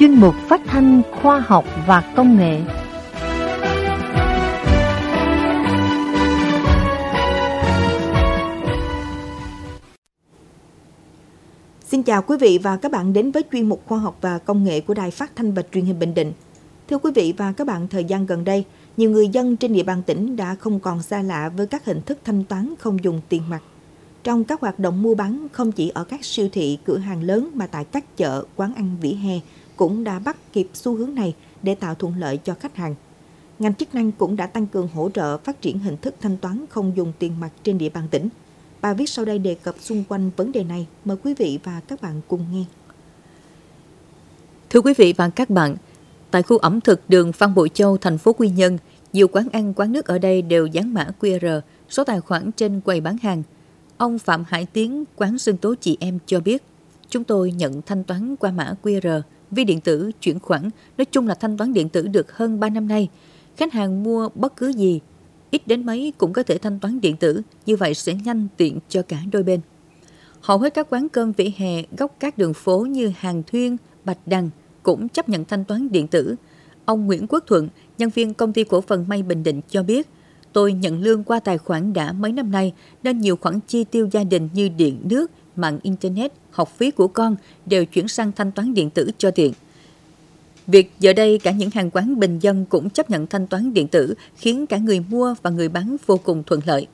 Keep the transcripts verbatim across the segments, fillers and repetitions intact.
chuyên mục phát thanh khoa học và công nghệ. Xin chào quý vị và các bạn đến với chuyên mục khoa học và công nghệ của Đài Phát thanh và Truyền hình Bình Định. Thưa quý vị và các bạn, thời gian gần đây, nhiều người dân trên địa bàn tỉnh đã không còn xa lạ với các hình thức thanh toán không dùng tiền mặt. Trong các hoạt động mua bán không chỉ ở các siêu thị, cửa hàng lớn mà tại các chợ, quán ăn vỉa hè cũng đã bắt kịp xu hướng này để tạo thuận lợi cho khách hàng. Ngành chức năng cũng đã tăng cường hỗ trợ phát triển hình thức thanh toán không dùng tiền mặt trên địa bàn tỉnh. Bài viết sau đây đề cập xung quanh vấn đề này. Mời quý vị và các bạn cùng nghe. Thưa quý vị và các bạn, tại khu ẩm thực đường Phan Bội Châu, thành phố Quy Nhơn, nhiều quán ăn, quán nước ở đây đều dán mã quy rờ, số tài khoản trên quầy bán hàng. Ông Phạm Hải Tiến, quán Sinh Tố Chị Em cho biết, chúng tôi nhận thanh toán qua mã quy rờ, ví điện tử, chuyển khoản, nói chung là thanh toán điện tử được hơn ba năm nay. Khách hàng mua bất cứ gì, ít đến mấy cũng có thể thanh toán điện tử, như vậy sẽ nhanh tiện cho cả đôi bên. Hầu hết các quán cơm vỉa hè, góc các đường phố như Hàng Thuyên, Bạch Đằng cũng chấp nhận thanh toán điện tử. Ông Nguyễn Quốc Thuận, nhân viên công ty cổ phần May Bình Định cho biết, tôi nhận lương qua tài khoản đã mấy năm nay nên nhiều khoản chi tiêu gia đình như điện, nước, mạng Internet, học phí của con đều chuyển sang thanh toán điện tử cho tiện. Việc giờ đây cả những hàng quán bình dân cũng chấp nhận thanh toán điện tử khiến cả người mua và người bán vô cùng thuận lợi.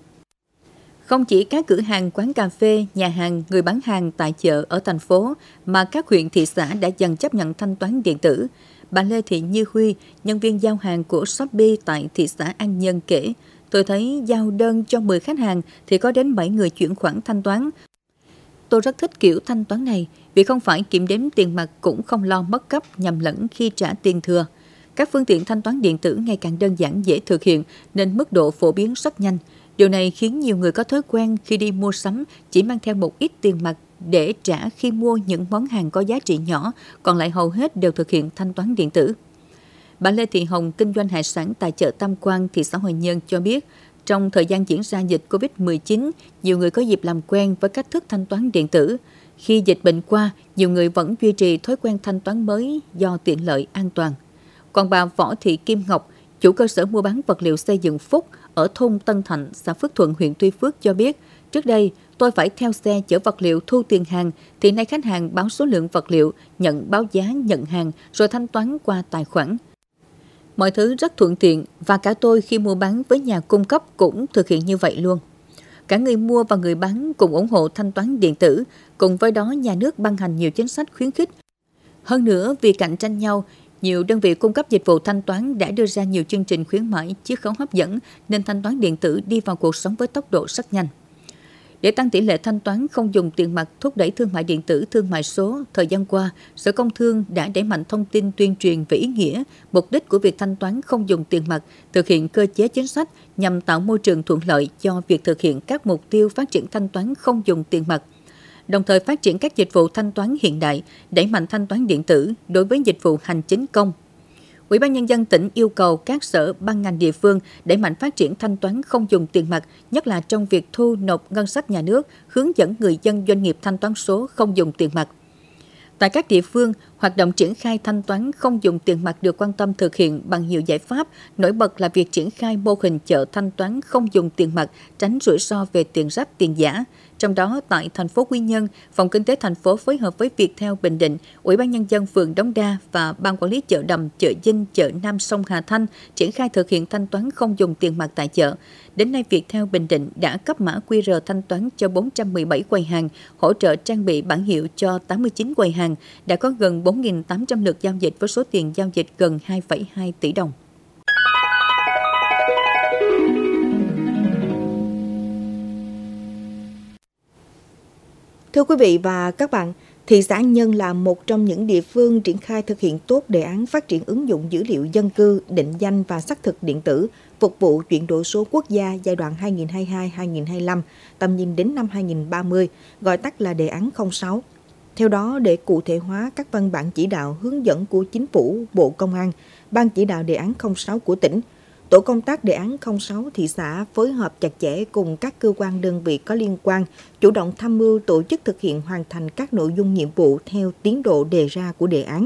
Không chỉ các cửa hàng, quán cà phê, nhà hàng, người bán hàng tại chợ ở thành phố mà các huyện, thị xã đã dần chấp nhận thanh toán điện tử. Bà Lê Thị Như Huy, nhân viên giao hàng của Shopee tại thị xã An Nhơn kể, tôi thấy giao đơn cho mười khách hàng thì có đến bảy người chuyển khoản thanh toán. Tôi rất thích kiểu thanh toán này vì không phải kiểm đếm tiền mặt cũng không lo mất cắp nhầm lẫn khi trả tiền thừa. Các phương tiện thanh toán điện tử ngày càng đơn giản, dễ thực hiện nên mức độ phổ biến rất nhanh. Điều này khiến nhiều người có thói quen khi đi mua sắm chỉ mang theo một ít tiền mặt để trả khi mua những món hàng có giá trị nhỏ, còn lại hầu hết đều thực hiện thanh toán điện tử. Bà Lê Thị Hồng, kinh doanh hải sản tại chợ Tam Quan, thị xã Hoài Nhơn cho biết, trong thời gian diễn ra dịch covid mười chín, nhiều người có dịp làm quen với cách thức thanh toán điện tử. Khi dịch bệnh qua, nhiều người vẫn duy trì thói quen thanh toán mới do tiện lợi, an toàn. Còn bà Võ Thị Kim Ngọc, chủ cơ sở mua bán vật liệu xây dựng Phúc ở thôn Tân Thạnh, xã Phước Thuận, huyện Tuy Phước cho biết, trước đây tôi phải theo xe chở vật liệu thu tiền hàng, thì nay khách hàng báo số lượng vật liệu, nhận báo giá nhận hàng rồi thanh toán qua tài khoản. Mọi thứ rất thuận tiện và cả tôi khi mua bán với nhà cung cấp cũng thực hiện như vậy luôn. Cả người mua và người bán cùng ủng hộ thanh toán điện tử, cùng với đó nhà nước ban hành nhiều chính sách khuyến khích. Hơn nữa, vì cạnh tranh nhau, nhiều đơn vị cung cấp dịch vụ thanh toán đã đưa ra nhiều chương trình khuyến mãi, chiết khấu hấp dẫn nên thanh toán điện tử đi vào cuộc sống với tốc độ rất nhanh. Để tăng tỷ lệ thanh toán không dùng tiền mặt, thúc đẩy thương mại điện tử, thương mại số, thời gian qua, Sở Công Thương đã đẩy mạnh thông tin tuyên truyền về ý nghĩa, mục đích của việc thanh toán không dùng tiền mặt, thực hiện cơ chế chính sách nhằm tạo môi trường thuận lợi cho việc thực hiện các mục tiêu phát triển thanh toán không dùng tiền mặt. Đồng thời phát triển các dịch vụ thanh toán hiện đại, đẩy mạnh thanh toán điện tử đối với dịch vụ hành chính công. Ủy ban Nhân dân tỉnh yêu cầu các sở, ban ngành địa phương đẩy mạnh phát triển thanh toán không dùng tiền mặt, nhất là trong việc thu nộp ngân sách nhà nước, hướng dẫn người dân doanh nghiệp thanh toán số không dùng tiền mặt. Tại các địa phương, hoạt động triển khai thanh toán không dùng tiền mặt được quan tâm thực hiện bằng nhiều giải pháp, nổi bật là việc triển khai mô hình chợ thanh toán không dùng tiền mặt, tránh rủi ro về tiền rách, tiền giả. Trong đó, tại thành phố Quy Nhơn, Phòng Kinh tế thành phố phối hợp với Viettel Bình Định, Ủy ban Nhân dân phường Đống Đa và Ban Quản lý chợ Đầm, chợ Dinh, chợ Nam Sông Hà Thanh triển khai thực hiện thanh toán không dùng tiền mặt tại chợ. Đến nay, Viettel Bình Định đã cấp mã quy rờ thanh toán cho bốn trăm mười bảy quầy hàng, hỗ trợ trang bị bản hiệu cho tám mươi chín quầy hàng, đã có gần bốn nghìn tám trăm lượt giao dịch với số tiền giao dịch gần hai phẩy hai tỷ đồng. Thưa quý vị và các bạn, thị xã An Nhơn là một trong những địa phương triển khai thực hiện tốt đề án phát triển ứng dụng dữ liệu dân cư, định danh và xác thực điện tử, phục vụ chuyển đổi số quốc gia giai đoạn hai nghìn không trăm hai mươi hai đến hai nghìn không trăm hai mươi lăm, tầm nhìn đến năm hai nghìn không trăm ba mươi, gọi tắt là đề án không sáu. Theo đó, để cụ thể hóa các văn bản chỉ đạo hướng dẫn của Chính phủ, Bộ Công an, Ban chỉ đạo đề án không sáu của tỉnh, Tổ công tác đề án không sáu thị xã phối hợp chặt chẽ cùng các cơ quan đơn vị có liên quan, chủ động tham mưu tổ chức thực hiện hoàn thành các nội dung nhiệm vụ theo tiến độ đề ra của đề án,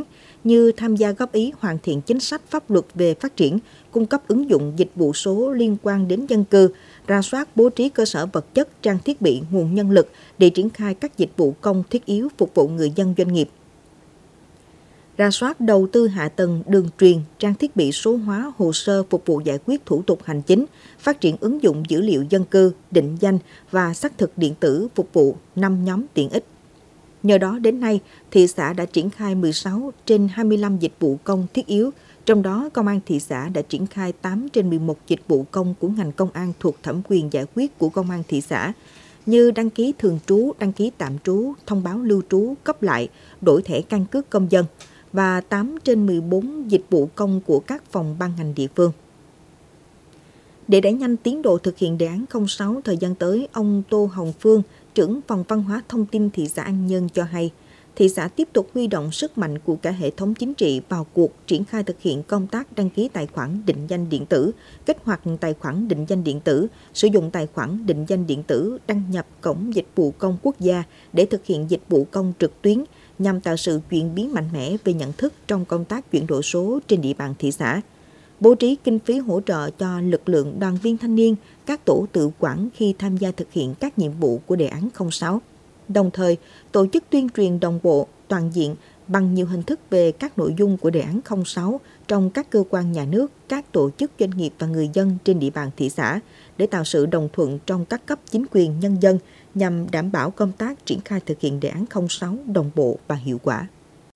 như tham gia góp ý hoàn thiện chính sách pháp luật về phát triển, cung cấp ứng dụng dịch vụ số liên quan đến dân cư, rà soát bố trí cơ sở vật chất, trang thiết bị, nguồn nhân lực để triển khai các dịch vụ công thiết yếu phục vụ người dân doanh nghiệp. Rà soát đầu tư hạ tầng, đường truyền, trang thiết bị số hóa, hồ sơ phục vụ giải quyết thủ tục hành chính, phát triển ứng dụng dữ liệu dân cư, định danh và xác thực điện tử phục vụ năm nhóm tiện ích. Nhờ đó đến nay, thị xã đã triển khai mười sáu trên hai mươi lăm dịch vụ công thiết yếu, trong đó Công an thị xã đã triển khai tám trên mười một dịch vụ công của ngành công an thuộc thẩm quyền giải quyết của Công an thị xã, như đăng ký thường trú, đăng ký tạm trú, thông báo lưu trú, cấp lại, đổi thẻ căn cước công dân, và tám trên mười bốn dịch vụ công của các phòng ban ngành địa phương. Để đẩy nhanh tiến độ thực hiện đề án không sáu thời gian tới, ông Tô Hồng Phương, trưởng phòng văn hóa thông tin thị xã An Nhơn cho hay, thị xã tiếp tục huy động sức mạnh của cả hệ thống chính trị vào cuộc triển khai thực hiện công tác đăng ký tài khoản định danh điện tử, kích hoạt tài khoản định danh điện tử, sử dụng tài khoản định danh điện tử đăng nhập cổng dịch vụ công quốc gia để thực hiện dịch vụ công trực tuyến, nhằm tạo sự chuyển biến mạnh mẽ về nhận thức trong công tác chuyển đổi số trên địa bàn thị xã. Bố trí kinh phí hỗ trợ cho lực lượng đoàn viên thanh niên, các tổ tự quản khi tham gia thực hiện các nhiệm vụ của đề án không sáu. Đồng thời, tổ chức tuyên truyền đồng bộ, toàn diện bằng nhiều hình thức về các nội dung của đề án không sáu trong các cơ quan nhà nước, các tổ chức doanh nghiệp và người dân trên địa bàn thị xã để tạo sự đồng thuận trong các cấp chính quyền nhân dân nhằm đảm bảo công tác triển khai thực hiện đề án không sáu đồng bộ và hiệu quả.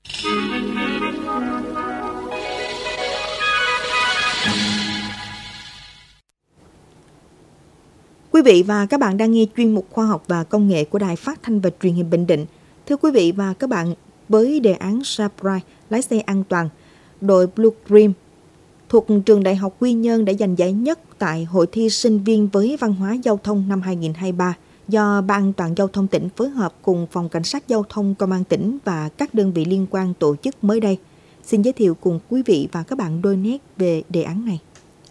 Quý vị và các bạn đang nghe chuyên mục Khoa học và Công nghệ của Đài Phát thanh và Truyền hình Bình Định. Thưa quý vị và các bạn, với đề án Sapride lái xe an toàn, đội Blue Dream thuộc trường Đại học Quy Nhơn đã giành giải nhất tại hội thi sinh viên với văn hóa giao thông năm hai không hai ba do Ban An toàn Giao thông tỉnh phối hợp cùng Phòng Cảnh sát Giao thông Công an tỉnh và các đơn vị liên quan tổ chức mới đây. Xin giới thiệu cùng quý vị và các bạn đôi nét về đề án này.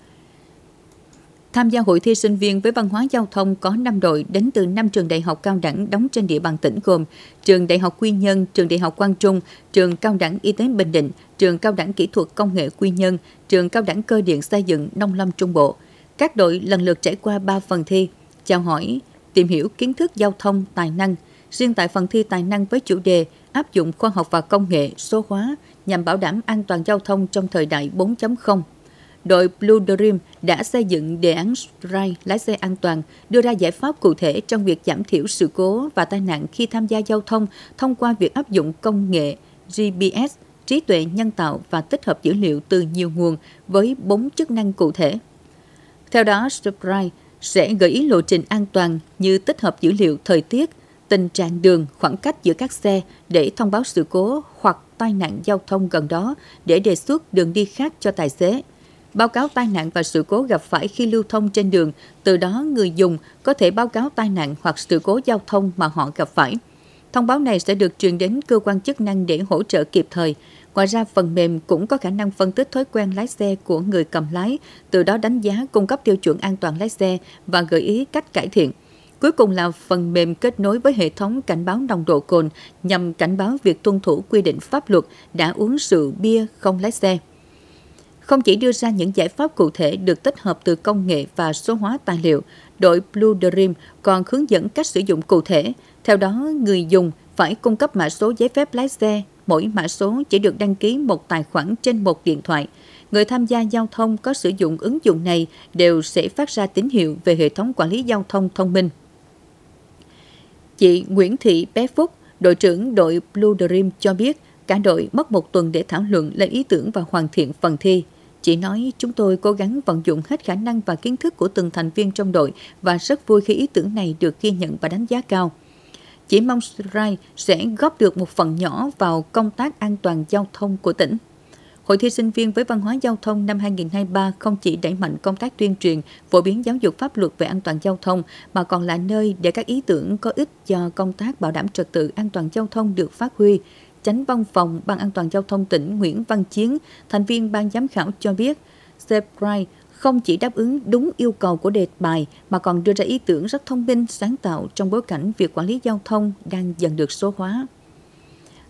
Tham gia hội thi sinh viên với văn hóa giao thông có năm đội đến từ năm trường đại học cao đẳng đóng trên địa bàn tỉnh gồm trường Đại học Quy Nhơn, trường Đại học Quang Trung, trường Cao đẳng Y tế Bình Định, trường Cao đẳng Kỹ thuật Công nghệ Quy Nhơn, trường Cao đẳng Cơ điện Xây dựng Nông lâm Trung Bộ. Các đội lần lượt trải qua ba phần thi: chào hỏi, tìm hiểu kiến thức giao thông, tài năng. Riêng tại phần thi tài năng với chủ đề áp dụng khoa học và công nghệ số hóa nhằm bảo đảm an toàn giao thông trong thời đại bốn chấm không. Đội Blue Dream đã xây dựng đề án Ride lái xe an toàn, đưa ra giải pháp cụ thể trong việc giảm thiểu sự cố và tai nạn khi tham gia giao thông thông qua việc áp dụng công nghệ G P S, trí tuệ nhân tạo và tích hợp dữ liệu từ nhiều nguồn với bốn chức năng cụ thể. Theo đó, Ride sẽ gợi ý lộ trình an toàn như tích hợp dữ liệu thời tiết, tình trạng đường, khoảng cách giữa các xe để thông báo sự cố hoặc tai nạn giao thông gần đó để đề xuất đường đi khác cho tài xế. Báo cáo tai nạn và sự cố gặp phải khi lưu thông trên đường, từ đó người dùng có thể báo cáo tai nạn hoặc sự cố giao thông mà họ gặp phải. Thông báo này sẽ được truyền đến cơ quan chức năng để hỗ trợ kịp thời. Ngoài ra, phần mềm cũng có khả năng phân tích thói quen lái xe của người cầm lái, từ đó đánh giá, cung cấp tiêu chuẩn an toàn lái xe và gợi ý cách cải thiện. Cuối cùng là phần mềm kết nối với hệ thống cảnh báo nồng độ cồn nhằm cảnh báo việc tuân thủ quy định pháp luật đã uống rượu bia không lái xe. Không chỉ đưa ra những giải pháp cụ thể được tích hợp từ công nghệ và số hóa tài liệu, đội Blue Dream còn hướng dẫn cách sử dụng cụ thể. Theo đó, người dùng phải cung cấp mã số giấy phép lái xe. Mỗi mã số chỉ được đăng ký một tài khoản trên một điện thoại. Người tham gia giao thông có sử dụng ứng dụng này đều sẽ phát ra tín hiệu về hệ thống quản lý giao thông thông minh. Chị Nguyễn Thị Bé Phúc, đội trưởng đội Blue Dream cho biết, cả đội mất một tuần để thảo luận lên ý tưởng và hoàn thiện phần thi. Chị nói, chúng tôi cố gắng vận dụng hết khả năng và kiến thức của từng thành viên trong đội và rất vui khi ý tưởng này được ghi nhận và đánh giá cao. Chỉ mong Ride sẽ góp được một phần nhỏ vào công tác an toàn giao thông của tỉnh. Hội thi sinh viên với văn hóa giao thông năm hai không hai ba không chỉ đẩy mạnh công tác tuyên truyền, phổ biến giáo dục pháp luật về an toàn giao thông, mà còn là nơi để các ý tưởng có ích cho công tác bảo đảm trật tự an toàn giao thông được phát huy. Chánh văn phòng Ban An toàn Giao thông tỉnh Nguyễn Văn Chiến, thành viên ban giám khảo cho biết, Sapride không chỉ đáp ứng đúng yêu cầu của đề bài mà còn đưa ra ý tưởng rất thông minh, sáng tạo trong bối cảnh việc quản lý giao thông đang dần được số hóa.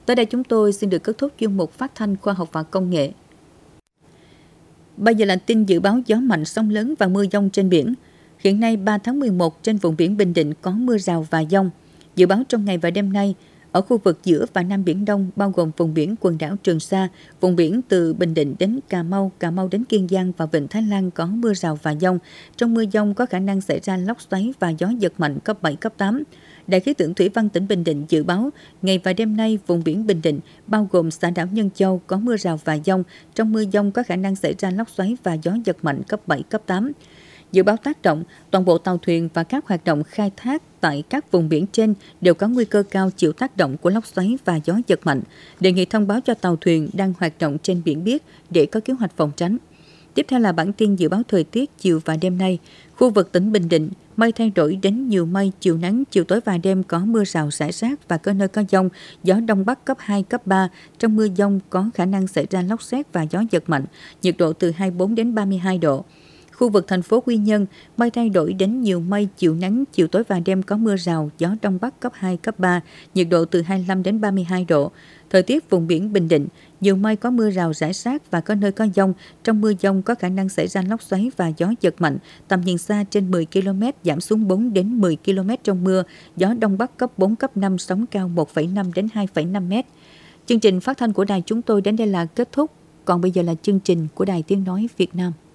Tới đây chúng tôi xin được kết thúc chuyên mục phát thanh khoa học và công nghệ. Bây giờ là tin dự báo gió mạnh, sóng lớn và mưa dông trên biển. Hiện nay ba tháng mười một trên vùng biển Bình Định có mưa rào và dông. Dự báo trong ngày và đêm nay, ở khu vực giữa và Nam Biển Đông bao gồm vùng biển quần đảo Trường Sa, vùng biển từ Bình Định đến Cà Mau, Cà Mau đến Kiên Giang và Vịnh Thái Lan có mưa rào và dông. Trong mưa dông có khả năng xảy ra lốc xoáy và gió giật mạnh cấp bảy, cấp tám. Đài khí tượng thủy văn tỉnh Bình Định dự báo ngày và đêm nay vùng biển Bình Định bao gồm xã đảo Nhân Châu có mưa rào và dông. Trong mưa dông có khả năng xảy ra lốc xoáy và gió giật mạnh cấp bảy, cấp tám. Dự báo tác động, toàn bộ tàu thuyền và các hoạt động khai thác tại các vùng biển trên đều có nguy cơ cao chịu tác động của lốc xoáy và gió giật mạnh. Đề nghị thông báo cho tàu thuyền đang hoạt động trên biển biết để có kế hoạch phòng tránh. Tiếp theo là bản tin dự báo thời tiết chiều và đêm nay. Khu vực tỉnh Bình Định, mây thay đổi đến nhiều mây, chiều nắng, chiều tối và đêm có mưa rào rải rác và có nơi có dông, gió đông bắc cấp hai, cấp ba. Trong mưa dông có khả năng xảy ra lốc sét và gió giật mạnh, nhiệt độ từ hai mươi bốn đến ba mươi hai độ. Khu vực thành phố Quy Nhơn, mây thay đổi đến nhiều mây, chiều nắng, chiều tối và đêm có mưa rào, gió đông bắc cấp hai, cấp ba, nhiệt độ từ hai mươi lăm đến ba mươi hai độ. Thời tiết vùng biển Bình Định, nhiều mây có mưa rào rải rác và có nơi có dông. Trong mưa dông có khả năng xảy ra lốc xoáy và gió giật mạnh, tầm nhìn xa trên mười ki lô mét giảm xuống bốn đến mười ki lô mét trong mưa, gió đông bắc cấp bốn, cấp năm, sóng cao một phẩy năm đến hai phẩy năm mét. Chương trình phát thanh của đài chúng tôi đến đây là kết thúc, còn bây giờ là chương trình của Đài Tiếng Nói Việt Nam.